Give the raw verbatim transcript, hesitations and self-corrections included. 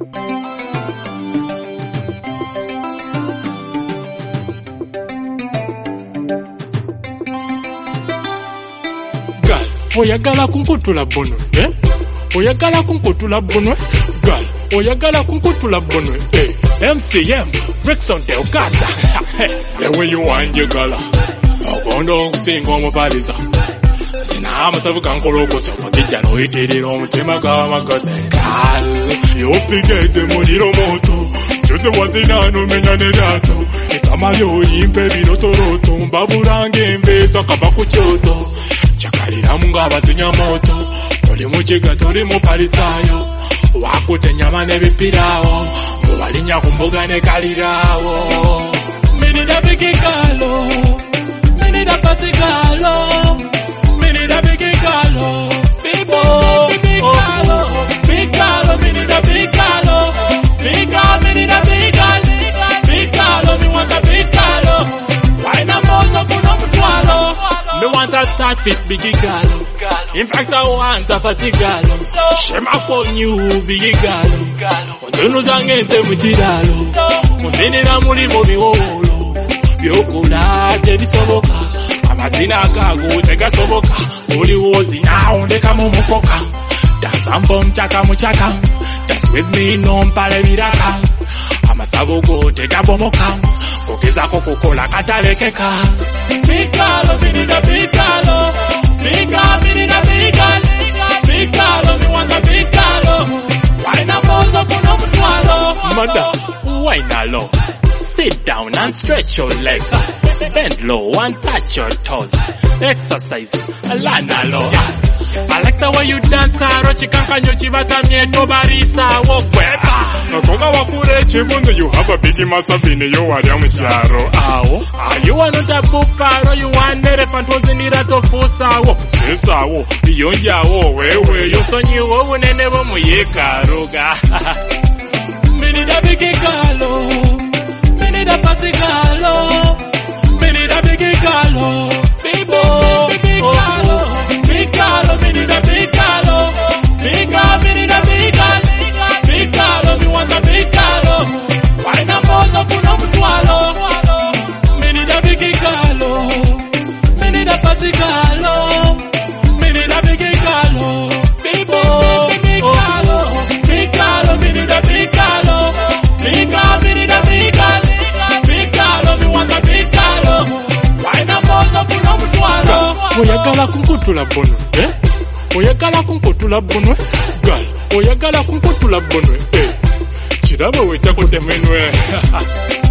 Gal, oyagala kunkutula bonwe, eh? Oyagala kunkutula bonwe, gal. Oyagala kunkutula bonwe, eh? M C M, Rexon Del Casa. The way you want your gala. Ogondo singo mopaliza. Sina amasavu kankolokosa wakijja noyitirira omutima gw'amagazi. Gal, yopigeze muliro moto. Chose wazina nomenya neryato. Ekamali oyimpe birotoroto. Mbaburange embeza kava ku kyoto. Chakaliramu ng'abazinya moto. Toli mukiga toli mupalisayo. Wakute nyama nebipirawo. Mubalinya ku mbuga ne kalirawo. Minida bigigalo. Minida patigalo. Minida bigigalo. Bibo. Bigalo. Bigalo. Minida bigalo. Bigalo. Minida bigalo. Bigalo. Me want a bigalo. Why na mozo kuno mtwalo? Me want a third fit bigigalo. In fact I want a fatigalo. Shame upon you bigigalo. Ontenu zangente mchidalo. Munzinira muli mubiwolo. Byokula tebisoboka. Amazina gago tegasoboka. Uli wozi na ondeka mumukoka. Dasambo mchaka mchaka. That's with me no mpale viraka. Amasabo go tegabomoka. Kokeza kokokola katalekeka. Bigalo minida bigalo. Bigalo minida bigalo. Bigalo me want a bigalo. Why na mozo kuno mtwalo? Mother, why na low? Sit down and stretch your legs. Bend low and touch your toes. Exercise, lana low. I like the way you dance, Rochi Kankanyo Chibata Mieto Barisa, walk weba. Nakoga wakure chibundo, you have a big masabine, you are young charo. Ow. Are you not a buffalo, you want elephant was in it to Fusawo? Sisawo, Yonja, where you son you won't never mueka roga. Minida bigigalo. Minida patigalo. Minida bigigalo. Bibo. Bigalo. Bigalo, minida bigalo. Bigalo, minida bigalo. Bigalo, me want a bigalo. Why na mozo kuno mtwalo? Minida bigigalo. Minida patigalo. Minida bigigalo. Bibo. Bigalo. Bigalo, minida bigalo. Bigalo, minida bigalo. Bigalo, me want a bigalo. Why na mozo kuno mtwalo? Oyagala kunkutula bonwe, eh? Oyagala kunkutula bonwe, gal. Oyagala kunkutula bonwe, eh? Chirabo weta kotemenwe.